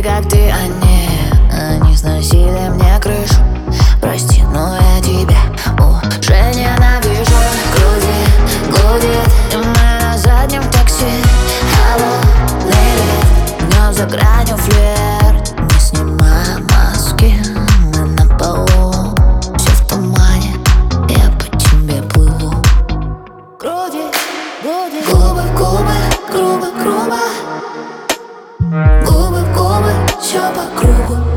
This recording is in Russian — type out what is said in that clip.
как ты, они сносили мне крышу. Прости, но я тебя уже ненавижу. Гудит, и мы на заднем такси. Холодный лед, днем за гранью флирт. Не снимаем маски, мы на полу. Все в тумане, я по тебе плыву. Гудит, губы в губы, грубо. Губы в губы, все по кругу.